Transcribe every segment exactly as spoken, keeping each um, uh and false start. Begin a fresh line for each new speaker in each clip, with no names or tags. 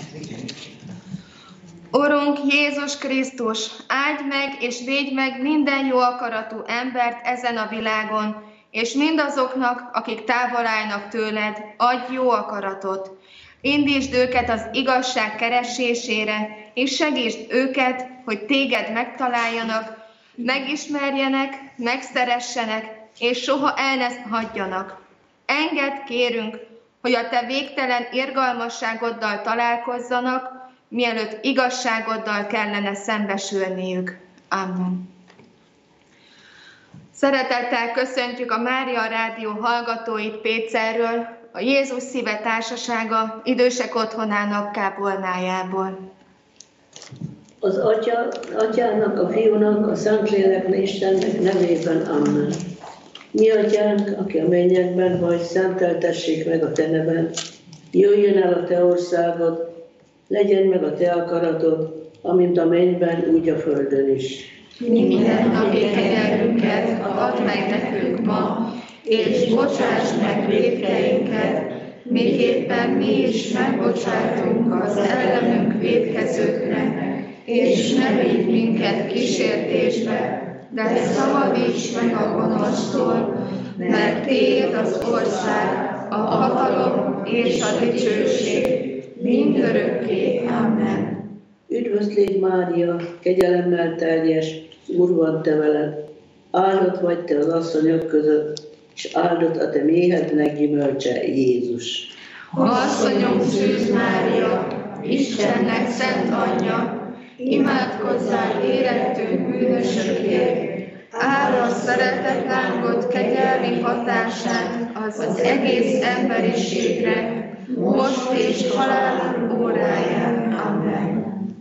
Urunk Jézus Krisztus, áldj meg és védj meg minden jó akaratú embert ezen a világon, és mindazoknak, akik távol állnak tőled, adj jó akaratot. Indítsd őket az igazság keresésére, és segítsd őket, hogy téged megtaláljanak, megismerjenek, megszeressenek, és soha el ne hagyjanak. Engedd, kérünk, hogy a te végtelen irgalmasságoddal találkozzanak, mielőtt igazságoddal kellene szembesülniük. Amen. Szeretettel köszöntjük a Mária Rádió hallgatóit Pécserről, a Jézus Szíve Társasága idősek otthonának kápolnájából.
Az Atya, Atyának, a Fiúnak, a Szentlélek Istennek nevében. Amen. Mi Atyánk, aki a mennyekben vagy, szenteltessék meg a te neved. Jöjjön el a te országod, legyen meg a te akaratod, amint a mennyben, úgy a földön is.
Minden napi kenyerünket add meg nekünk ma, és bocsáss meg vétkeinket, miképpen mi is megbocsátunk az ellenünk vétkezőknek, és ne vigy minket kísértésbe, de szabadíts meg a gonosztól, mert tiéd az ország, a hatalom és a dicsőség mindörökké. Amen.
Üdvözl légy, Mária, kegyelemmel teljes, Úr van te veled, áldott vagy te az asszonyok között, és áldott a te méhednek gyümölcse, Jézus.
Asszonyom Szűz Mária, Istennek szent anyja, imádkozzál érettünk bűnösökért, ára szeretet lángot kegyelmi hatását az egész emberiségre, most és halálunk óráján. Amen.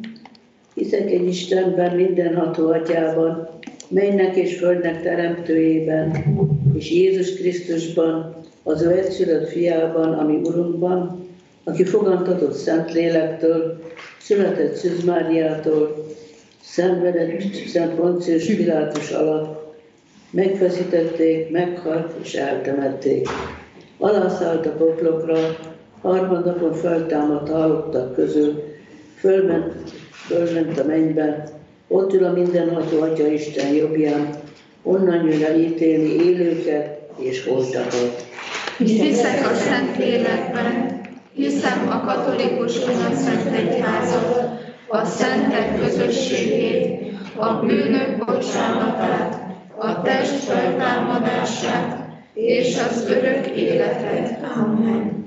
Hiszek egy Istenben, mindenható Atyában, mennynek és földnek teremtőjében, és Jézus Krisztusban, az ő egyszülött fiában, ami Urunkban, aki fogantatott Szent Lélektől, született Szűz Máriától, szenvedett Szent Poncius Pilátus alatt, megfeszítették, meghalt és eltemették. Alászállt a poklokra, harmadnapon feltámadt halottak közül, fölment, fölment a mennybe, ott ül a mindenható Atya Isten jobbján, onnan jön el ítélni élőket és holtakat.
Hiszek a Szent Lélekben, hiszem a katolikus Szent Egyházat, a szentek közösségét, a bűnök bocsánatát, a test feltámadását és az örök életet. Amen.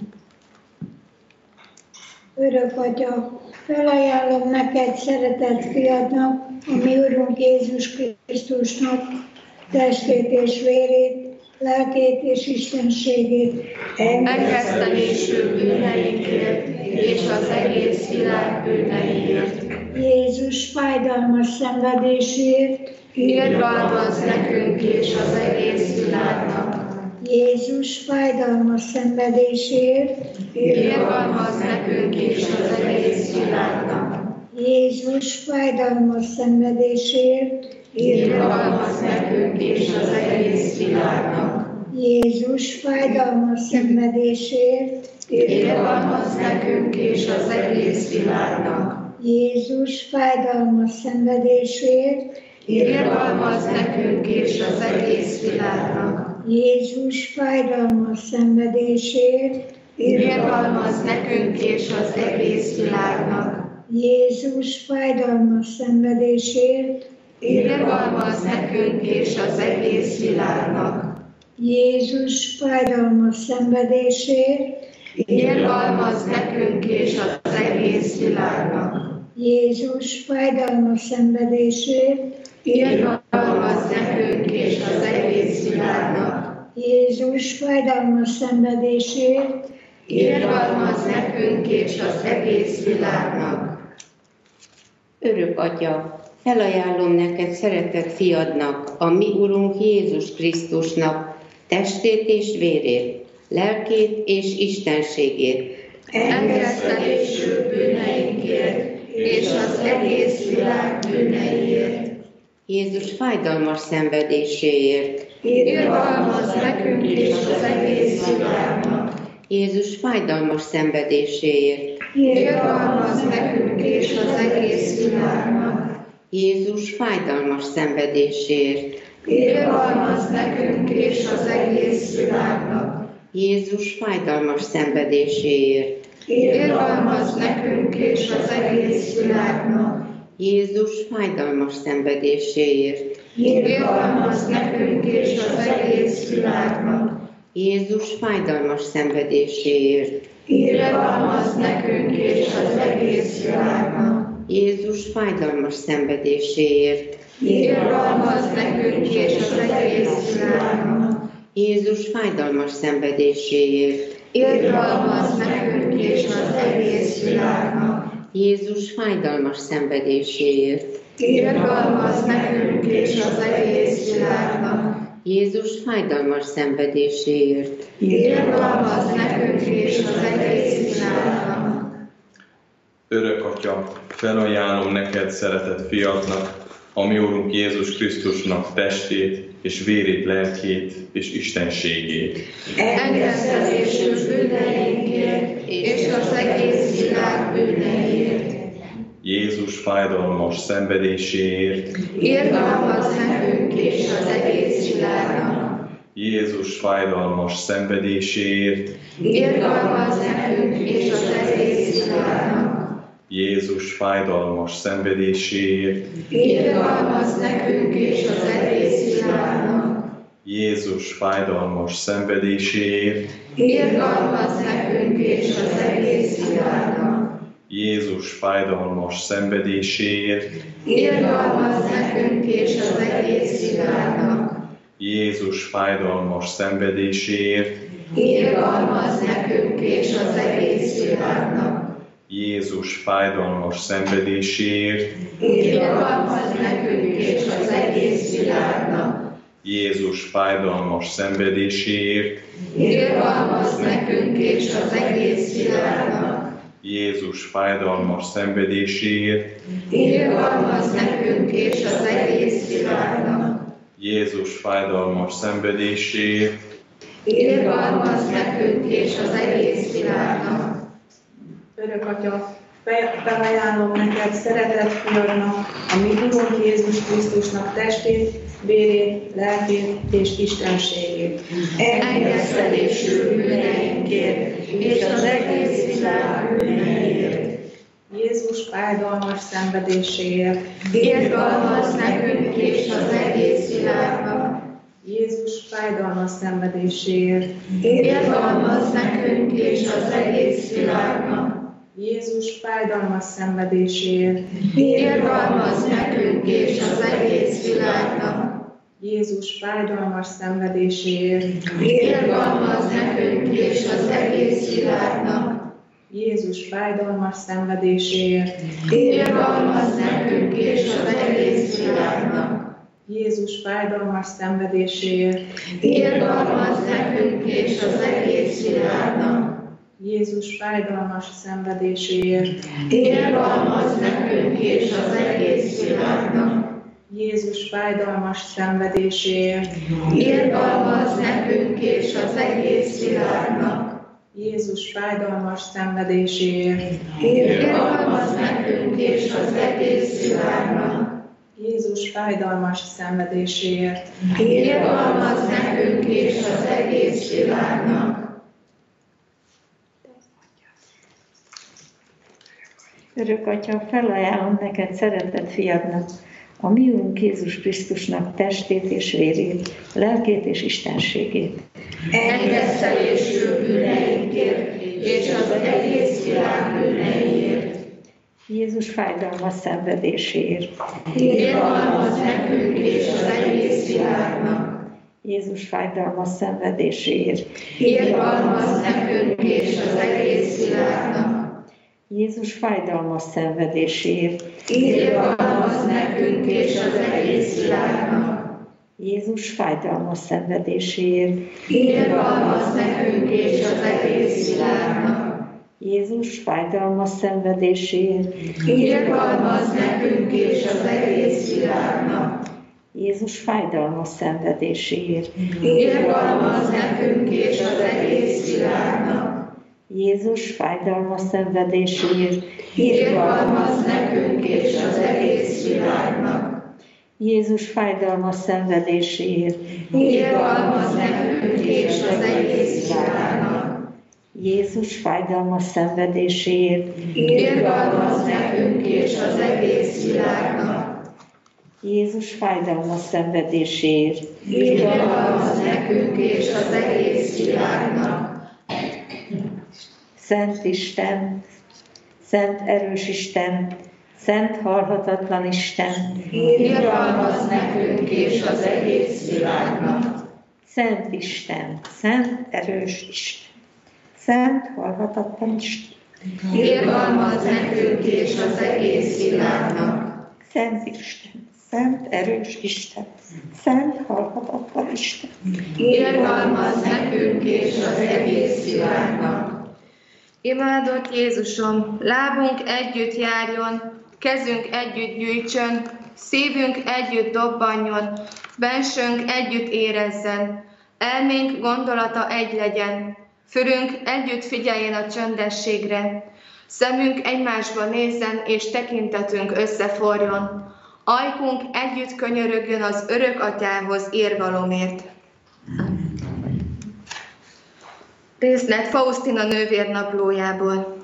Örök Atya, felajánlom neked szeretett fiadnak, a mi Urunk Jézus Krisztusnak, testét és vérét, lelkét és istenségét,
engesztelésű bűneinkért és az egész világ bűneiért.
Jézus fájdalmas szenvedésért,
irgalmazz nekünk és az egész világnak.
Jézus fájdalmas szenvedésért,
irgalmazz nekünk és az egész világnak.
Jézus fájdalmas szenvedésért,
irgalmazz nekünk és az egész világnak.
Jézus fájdalmas szenvedésért,
irgalmazz nekünk és az egész világnak.
Jézus fájdalmas szenvedésért,
irgalmazz nekünk és az egész világnak.
Jézus fájdalmas szenvedésért,
irgalmazz nekünk és az egész világnak.
Jézus fájdalmas szenvedésért,
irgalmazz nekünk és az egész világnak.
Jézus fájdalmas szenvedésért,
irgalmazz nekünk és az egész világnak.
Jézus fájdalmas szenvedésért,
irgalmazz nekünk és az egész világnak.
Jézus fájdalmas szenvedésért,
irgalmazz nekünk és az egész világnak.
Örök Atya, felajánlom neked szeretett fiadnak, a mi Urunk Jézus Krisztusnak, testét és vérét, lelkét és istenségét,
engesztelésű bűneinkért és az egész világ bűneiért.
Jézus fájdalmas szenvedéséért,
irgalmazz nekünk és az egész világnak.
Jézus fájdalmas szenvedéséért,
irgalmazz nekünk és az egész világnak.
Jézus fájdalmas szenvedésért,
Irgalmazz nekünk és az egész világnak.
Jézus fájdalmas szenvedéséért,
Irgalmazz nekünk és az egész világnak.
Jézus fájdalmas szenvedéséért,
Irgalmazz nekünk és az egész világnak.
Jézus fájdalmas szenvedéséért,
Irgalmazz nekünk és az egész világnak.
Jézus fájdalmas szenvedéséért,
Irgalmazz nekünk és az egész világnak.
Jézus fájdalmas szenvedéséért,
Irgalmazz nekünk és az egész világnak.
Jézus fájdalmas szenvedéséért,
Irgalmazz nekünk és az egész világnak.
Jézus fájdalmas szenvedéséért,
Irgalmazz nekünk és az egész világnak.
Örök Atya, felajánlom neked, szeretett fiadnak, a mi Úrunk Jézus Krisztusnak testét és vérét, lelkét és istenségét.
Engedtelésül bűneinkért és az egész világ bűneiért.
Jézus fájdalmas szenvedéséért,
Irgalmazz nekünk és az egész világnak.
Jézus fájdalmas szenvedéséért,
Irgalmazz nekünk és az egész világnak.
Jézus fájdalmas szenvedéséért,
Irgalmazz nekünk és az egész világnak.
Jézus fájdalmas szenvedéséért,
Irgalmazz nekünk és az egész világnak.
Jézus fájdalmas szenvedéséért,
Irgalmazz nekünk és az egész világnak.
Jézus fájdalmas szenvedéséért,
Irgalmazz nekünk és az egész világnak.
Jézus fájdalmas szenvedéséért,
Irgalmazz nekünk és az egész világnak.
Jézus fájdalmas szenvedéséért,
Irgalmazz nekünk és az egész világnak.
Jézus fájdalmas szenvedéséért,
Irgalmazz nekünk és az egész világnak.
Jézus fájdalmas szenvedéséért,
Irgalmazz nekünk és az egész világnak.
Örök Atya, fe- felajánlom neked, szeretett fiadnak, a mi Urunk Jézus Krisztusnak testét, vérét, lelkét és istenségét.
Engedtelésül bűneinkért és az egész világ bűneiért.
Jézus fájdalmas szenvedéséért,
Irgalmazz nekünk és az egész világnak.
Jézus fájdalmas szenvedéséért,
Irgalmazz nekünk és az egész világnak.
Jézus fájdalmas szenvedéséért,
Irgalmazz nekünk és az egész világnak.
Jézus fájdalmas szenvedéséért,
Irgalmazz nekünk és az egész világnak.
Jézus fájdalmas szenvedéséért,
Irgalmazz nekünk és az egész világnak.
Jézus fájdalmas szenvedéséért,
Irgalmazz nekünk és az egész világnak.
Jézus fájdalmas szenvedéséért,
Irgalmazz nekünk és az egész világnak.
Jézus fájdalmas szenvedéséért,
Irgalmazz nekünk és az egész világnak.
Jézus fájdalmas szenvedéséért,
Irgalmazz nekünk és az egész világnak.
Jézus fájdalmas szenvedéséért,
Irgalmazz nekünk és az egész világnak.
Örök Atya, felajánlom neked, szeretett fiadnak, a mi Úrunk Jézus Krisztusnak testét és vérét, lelkét és istenségét.
Engedtelésül bűneinkért és az egész világ bűneiért.
Jézus fájdalmas szenvedéséért,
Irgalmazz nekünk és az egész világnak.
Jézus fájdalmas szenvedéséért,
Irgalmazz nekünk és az egész világnak.
Jézus fájdalmas szenvedéséért,
Irgalmazz nekünk és az egész világnak.
Jézus fájdalmas szenvedéséért,
Irgalmazz nekünk és az egész világnak.
Jézus fájdalmas szenvedéséért,
Irgalmazz nekünk és az egész világnak.
Jézus fájdalmas szenvedéséért,
Irgalmazz nekünk és az egész világnak.
Jézus fájdalmas szenvedéséért,
irgalmazz nekünk és az egész világnak.
Jézus fájdalmas szenvedéséért,
Irgalmazz nekünk és az egész világnak.
Jézus fájdalmas szenvedéséért,
Irgalmazz nekünk és az egész világnak.
Jézus fájdalmas szenvedéséért,
Irgalmazz nekünk és az egész világnak.
Szent Isten, Szent erős Isten, Szent halhatatlan Isten,
Irgalmazz nekünk és az egész világnak.
Szent Isten, Szent erős Isten, Szent halhatatlan Isten,
Irgalmazz nekünk és az egész világnak.
Szent Isten, Szent erős Isten, Szent halhatatlan Isten,
Irgalmazz nekünk és az egész világnak.
Imádott Jézusom, lábunk együtt járjon, kezünk együtt gyűjtsön, szívünk együtt dobbanjon, bensőnk együtt érezzen, elménk gondolata egy legyen, fülünk együtt figyeljen a csöndességre, szemünk egymásba nézzen és tekintetünk összeforjon, ajkunk együtt könyörögjön az örök atyához érgalomért. Részlet Faustina nővér naplójából.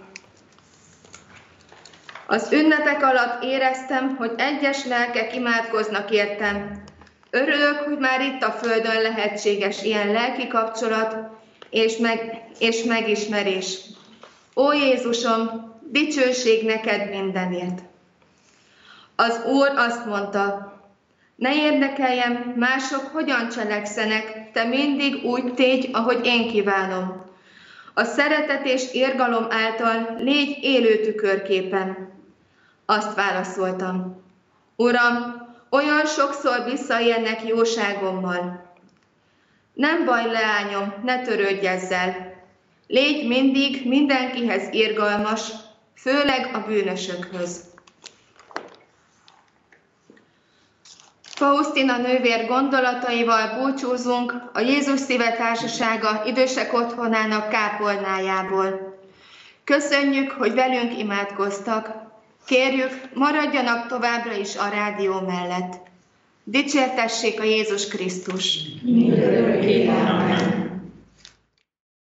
Az ünnepek alatt éreztem, hogy egyes lelkek imádkoznak értem. Örülök, hogy már itt a földön lehetséges ilyen lelki kapcsolat és, meg, és megismerés. Ó Jézusom, dicsőség neked mindenért. Az Úr azt mondta, ne érdekeljem, mások hogyan cselekszenek, te mindig úgy tégy, ahogy én kívánom. A szeretet és irgalom által légy élő tükörképen. Azt válaszoltam, Uram, olyan sokszor visszaélnek jóságommal. Nem baj, leányom, ne törődj ezzel. Légy mindig mindenkihez irgalmas, főleg a bűnösökhöz. Faustina nővér gondolataival búcsúzunk a Jézus Szíve Társasága idősek otthonának kápolnájából. Köszönjük, hogy velünk imádkoztak. Kérjük, maradjanak továbbra is a rádió mellett. Dicsértessék a Jézus Krisztus!
Mindörökké. Amen.